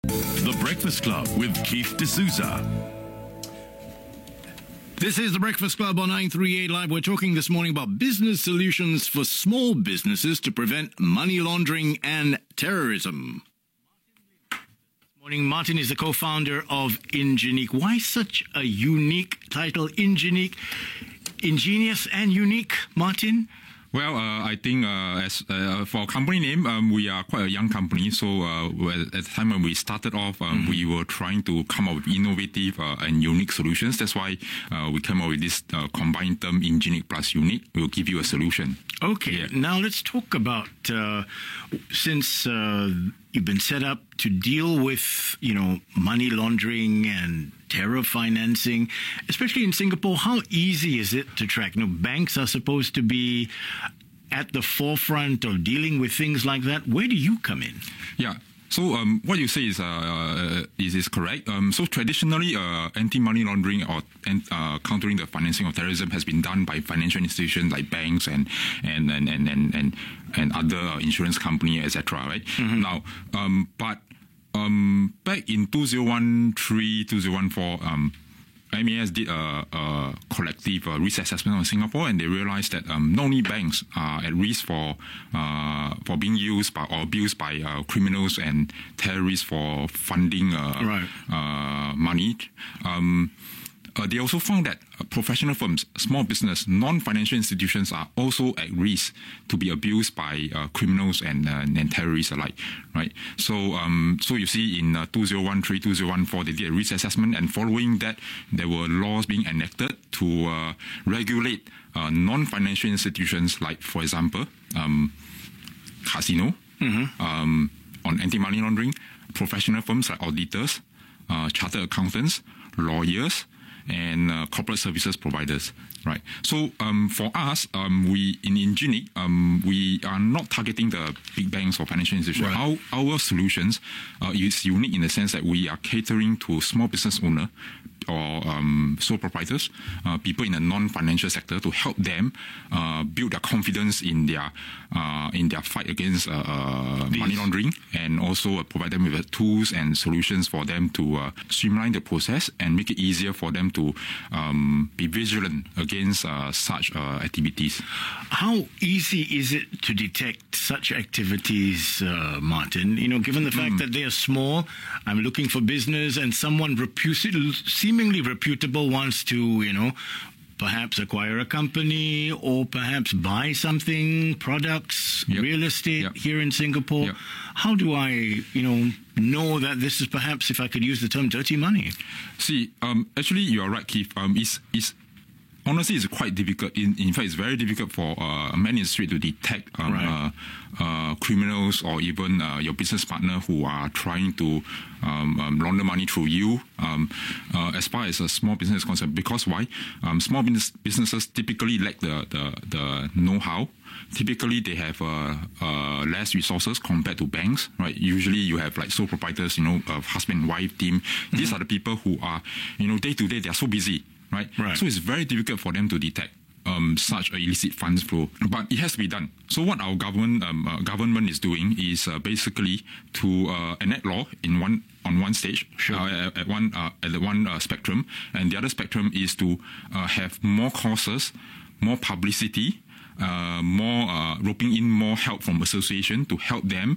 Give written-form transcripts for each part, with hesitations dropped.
The Breakfast Club with Keith D'Souza. This is The Breakfast Club on 938 Live. We're talking this morning about business solutions for small businesses to prevent money laundering and terrorism. This morning, Martin is the co-founder of Ingenique. Why such a unique title, Ingenique? Ingenious and unique, Martin? Well, I think as for a company name, we are quite a young company. So at the time when we started off, we were trying to come up with innovative and unique solutions. That's why we came up with this combined term, Ingenique plus unique. We'll give you a solution. Okay, yeah. Now let's talk about since you've been set up to deal with, money laundering and terror financing, especially in Singapore. How easy is it to track? Banks are supposed to be at the forefront of dealing with things like that. Where do you come in? Yeah. So what you say is correct. So traditionally, anti-money laundering or countering the financing of terrorism has been done by financial institutions like banks and other insurance company, etc. Right? Mm-hmm. Now, but back in 2013, 2014. MAS did a collective risk assessment on Singapore, and they realized that not only banks are at risk for being used by or abused by criminals and terrorists for funding money. They also found that professional firms, small business, non-financial institutions are also at risk to be abused by criminals and terrorists alike, right? So you see in 2013, 2014, they did a risk assessment, and following that, there were laws being enacted to regulate non-financial institutions like, for example, casino, on anti-money laundering, professional firms like auditors, chartered accountants, lawyers, and corporate services providers, right? So for us, we in Ingenique, we are not targeting the big banks or financial institutions. Right. Our solutions is unique in the sense that we are catering to small business owner or sole proprietors, people in the non-financial sector, to help them build their confidence in their fight against money laundering, and also provide them with tools and solutions for them to streamline the process and make it easier for them to be vigilant against such activities. How easy is it to detect such activities, Martin? Given the fact that they are small, I'm looking for business, and someone seemingly reputable wants to, perhaps acquire a company or perhaps buy something, products, real estate here in Singapore. Yep. How do I, know that this is perhaps, if I could use the term, dirty money? See, actually, you are right, Keith. Honestly, it's quite difficult. In fact, it's very difficult for a man in the street to detect criminals or even your business partner who are trying to launder money through you. As far as a small business is concerned, because why? Small businesses typically lack the know-how. Typically, they have less resources compared to banks, right? Usually, you have like sole proprietors, a husband and wife team. Mm-hmm. These are the people who are, day to day, they are so busy. Right. So it's very difficult for them to detect such illicit funds flow, but it has to be done. So what our government is doing is basically to enact law on one stage, at one spectrum, and the other spectrum is to have more courses, more publicity, more roping in more help from association to help them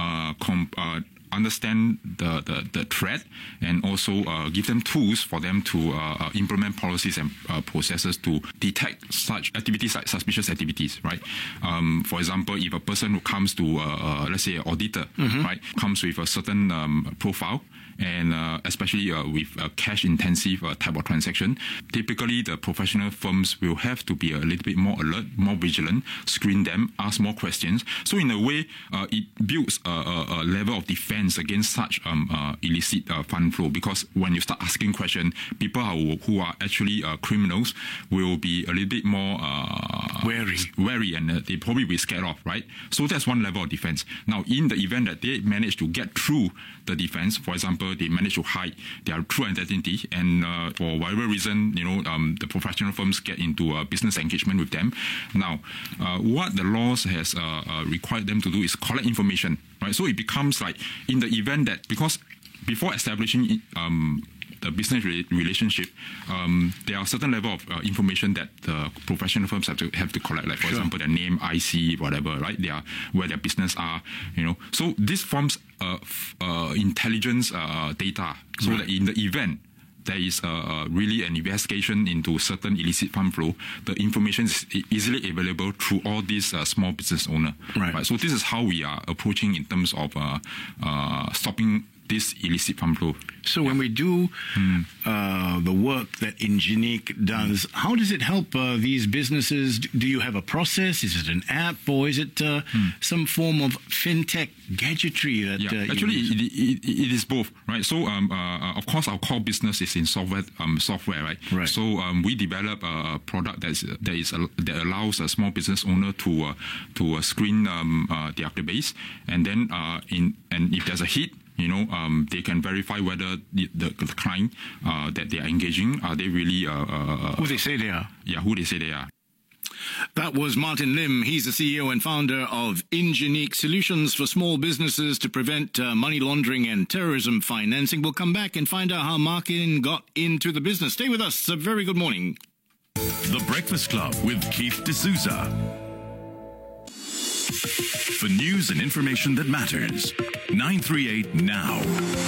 understand the threat, and also give them tools for them to implement policies and processes to detect such activities like suspicious activities, right? For example, if a person who comes to, let's say, an auditor, right, comes with a certain profile, and especially with a cash-intensive type of transaction, typically the professional firms will have to be a little bit more alert, more vigilant, screen them, ask more questions. So in a way, it builds a level of defense against such illicit fund flow, because when you start asking questions, people who are actually criminals will be a little bit more wary, and they probably be scared off, right? So that's one level of defense. Now, in the event that they manage to get through the defense, for example, they manage to hide their true identity, and for whatever reason, the professional firms get into a business engagement with them. Now, what the laws has required them to do is collect information, right? So it becomes like, in the event that, because before establishing the business relationship, there are certain level of information that the professional firms have to collect, like for example their name, IC, whatever, right? Where their business are, So this forms intelligence data, so that in the event there is really an investigation into certain illicit fund flow, the information is easily available through all these small business owners. Right? So this is how we are approaching in terms of stopping this illicit fund flow. So when we do the work that Ingeniq does, how does it help these businesses? Do you have a process? Is it an app, or is it some form of fintech gadgetry that actually it is both, right? So of course our core business is in software, right? So we develop a product that allows a small business owner to screen their database, and then and if there's a hit, they can verify whether the client that they are engaging, are they really who they say they are. Yeah, who they say they are. That was Martin Lim. He's the CEO and founder of Ingeniq, solutions for small businesses to prevent money laundering and terrorism financing. We'll come back and find out how Martin got into the business. Stay with us. A very good morning. The Breakfast Club with Keith D'Souza. For news and information that matters, 938 Now.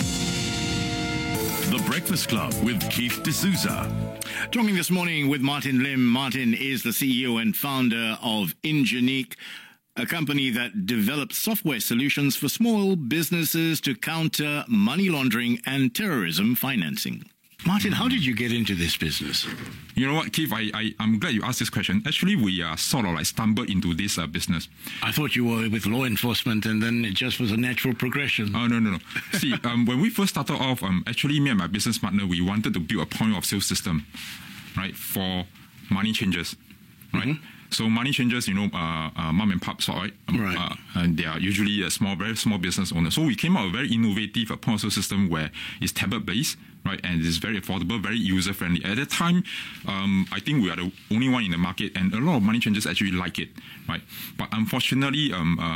The Breakfast Club with Keith D'Souza. Talking this morning with Martin Lim. Martin is the CEO and founder of Ingeniq, a company that develops software solutions for small businesses to counter money laundering and terrorism financing. Martin, how did you get into this business? You know what, Keith, I'm glad you asked this question. Actually, we sort of stumbled into this business. I thought you were with law enforcement and then it just was a natural progression. Oh, no. See, when we first started off, actually me and my business partner, we wanted to build a point of sale system, right, for money changers, right? Mm-hmm. So money changers, mom and pop, right? And they are usually very small business owners. So we came out with a very innovative point of sale system where it's tablet-based, right? And it's very affordable, very user-friendly. At that time, I think we are the only one in the market, and a lot of money changers actually like it, right? But unfortunately,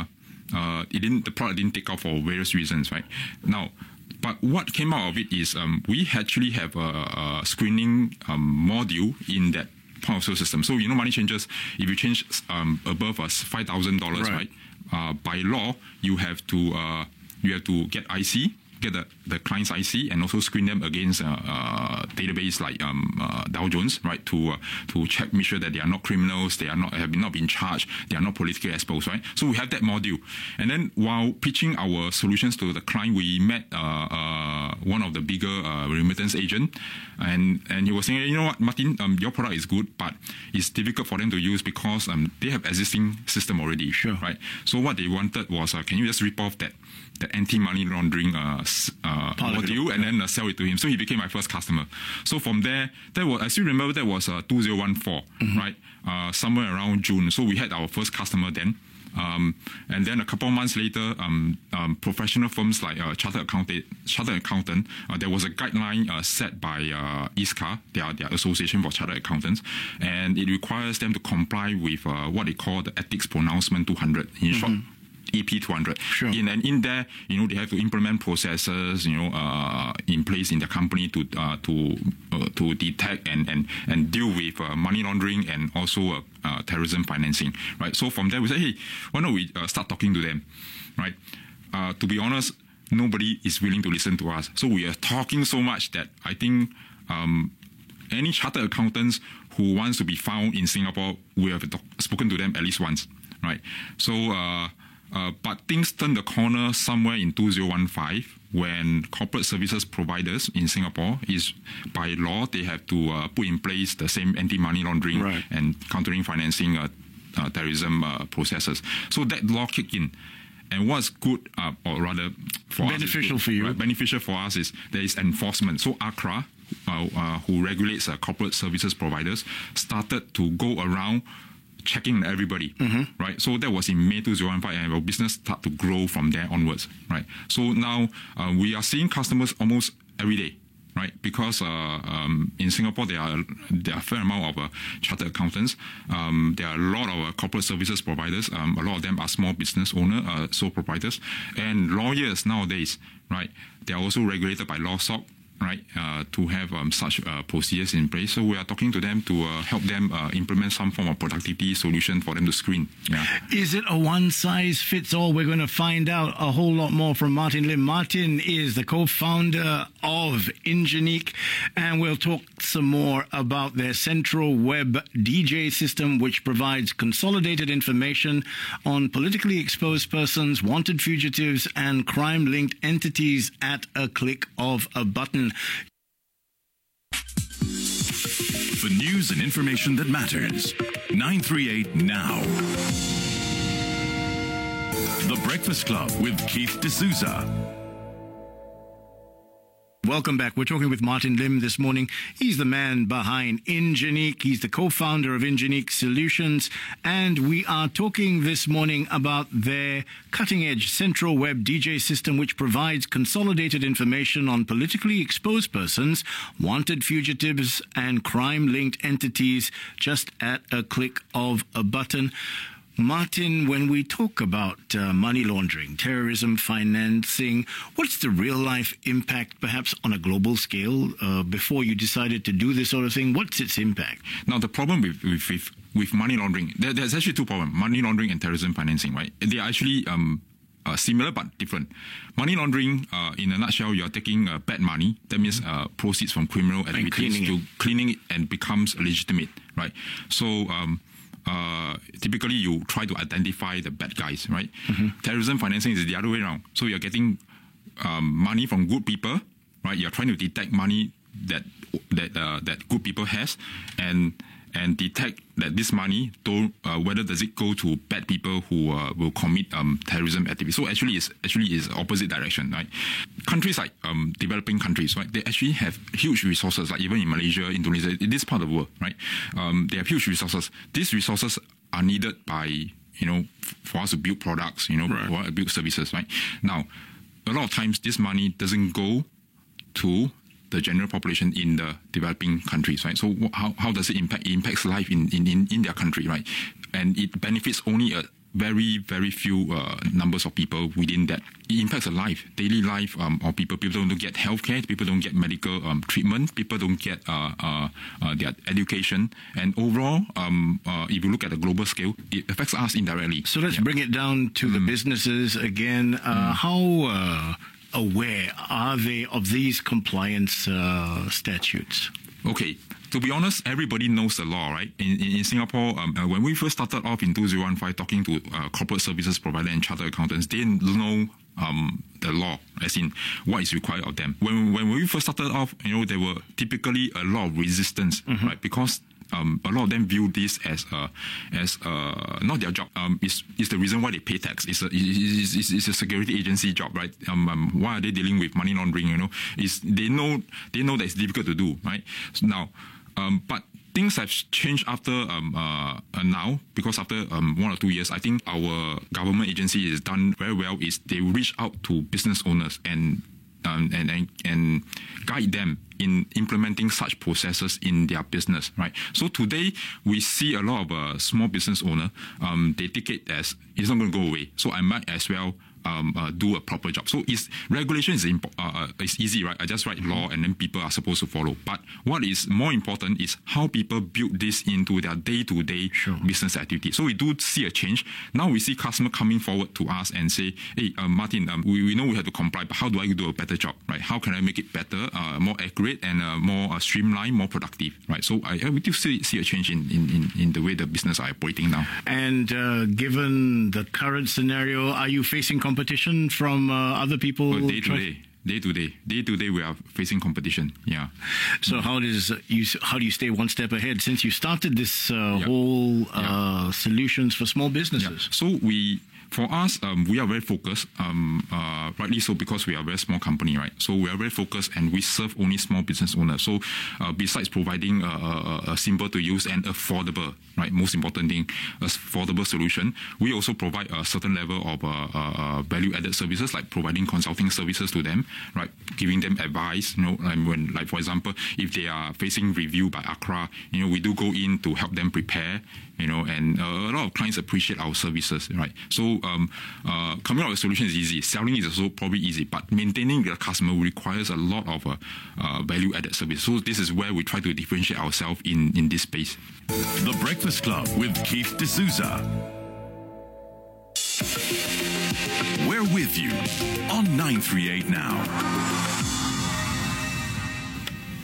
the product didn't take off for various reasons, right? Now, but what came out of it is we actually have a screening module in that point of sale system. So money changers, if you change above $5,000, right? By law, you have to get IC, get the client's IC, and also screen them against a database like Dow Jones, right? To check, make sure that they are not criminals, have not been charged, they are not politically exposed, right? So we have that module. And then while pitching our solutions to the client, we met one of the bigger remittance agent, and he was saying, you know what, Martin, your product is good, but it's difficult for them to use because they have existing system already, right? So what they wanted was, can you just rip off the anti-money laundering module and then sell it to him. So he became my first customer. So from there, I still remember that was 2014, right? Somewhere around June. So we had our first customer then. And then a couple of months later, professional firms like Chartered Accountant, there was a guideline set by ISCA, their Association for Chartered Accountants, and it requires them to comply with what they call the Ethics Pronouncement 200, in short, EP 200. In there, they have to implement processes, in place in the company to detect and deal with money laundering and also terrorism financing, right? So from there, we say, hey, why don't we start talking to them, right? To be honest, nobody is willing to listen to us. So we are talking so much that I think any chartered accountants who wants to be found in Singapore, we have spoken to them at least once, right? So. But things turned the corner somewhere in 2015 when corporate services providers in Singapore is by law they have to put in place the same anti-money laundering and countering financing terrorism processes. So that law kicked in. And what's good, or rather beneficial for you, beneficial for us is there is enforcement. So ACRA, who regulates corporate services providers, started to go around checking everybody, right? So that was in May 2015, and our business started to grow from there onwards, right? So now we are seeing customers almost every day, right? Because in Singapore there are a fair amount of chartered accountants. There are a lot of corporate services providers. A lot of them are small business owner, sole proprietors, and lawyers nowadays, right? They are also regulated by LawSOC, right, to have such procedures in place. So we are talking to them to help them implement some form of productivity solution for them to screen. Yeah. Is it a one-size-fits-all? We're going to find out a whole lot more from Martin Lim. Martin is the co-founder of Ingeniq, and we'll talk some more about their Central Web DJ system, which provides consolidated information on politically exposed persons, wanted fugitives, and crime-linked entities at a click of a button. For news and information that matters, 938 Now. The Breakfast Club with Keith D'Souza. Welcome back. We're talking with Martin Lim this morning. He's the man behind Ingeniq. He's the co-founder of Ingeniq Solutions. And we are talking this morning about their cutting-edge Central Web DJ system, which provides consolidated information on politically exposed persons, wanted fugitives, and crime-linked entities just at a click of a button. Martin, when we talk about money laundering, terrorism financing, what's the real-life impact, perhaps on a global scale, before you decided to do this sort of thing? What's its impact? Now, the problem with money laundering, there's actually two problems, money laundering and terrorism financing, right? They are actually similar but different. Money laundering, in a nutshell, you are taking bad money, that means proceeds from criminal activities, cleaning it and becomes legitimate, right? So, typically you try to identify the bad guys, right? Mm-hmm. Terrorism financing is the other way around. So you're getting money from good people, right? You're trying to detect money that good people has, and detect that this money, whether does it go to bad people who will commit terrorism activities. So actually is opposite direction, right? Countries like developing countries, right? They actually have huge resources, like even in Malaysia, Indonesia, in this part of the world, right? They have huge resources. These resources are needed by, for us to build products, for us to build services, right? Now, a lot of times this money doesn't go to the general population in the developing countries, right? So how does it impact? It impacts life in their country, right? And it benefits only a very, very few numbers of people within that. It impacts the daily life of people. People don't get healthcare, people don't get medical treatment, people don't get their education. And overall, if you look at the global scale, it affects us indirectly. So let's bring it down to the businesses again. How aware are they of these compliance statutes? Okay, to be honest, everybody knows the law, right? In Singapore, when we first started off in 2015 talking to corporate services provider and chartered accountants, they know the law, as in what is required of them. When we first started off, there were typically a lot of resistance, right? Because a lot of them view this as not their job. It's the reason why they pay tax. It's a security agency job, right? Why are they dealing with money laundering? They know that it's difficult to do, right? So now, but things have changed after now, because after 1 or 2 years, I think our government agency has done very well. Is they reach out to business owners and guide them in implementing such processes in their business, right? So today we see a lot of small business owner, they take it as it's not going to go away. So I might as well do a proper job. So regulation is easy, right? I just write law and then people are supposed to follow. But what is more important is how people build this into their day-to-day business activity. So we do see a change. Now we see customer coming forward to us and say, hey, Martin, we know we have to comply, but how do I do a better job, right? How can I make it better, more accurate and more streamlined, more productive, right? So we do see a change in the way the business are operating now. And given the current scenario, are you facing competition from other people? Day to day, we are facing competition. Yeah. So how do you stay one step ahead since you started this whole solutions for small businesses? Yeah. So For us, we are very focused, rightly so, because we are a very small company, right? So we are very focused and we serve only small business owners. So besides providing a simple to use and affordable, right, most important thing, affordable solution, we also provide a certain level of value-added services, like providing consulting services to them, right, giving them advice, when, like, for example, if they are facing review by ACRA, we do go in to help them prepare, and a lot of clients appreciate our services, right? So coming out with a solution is easy. Selling is also probably easy, but maintaining the customer requires a lot of value-added service. So this is where we try to differentiate ourselves in this space. The Breakfast Club with Keith D'Souza. We're with you on 938 Now.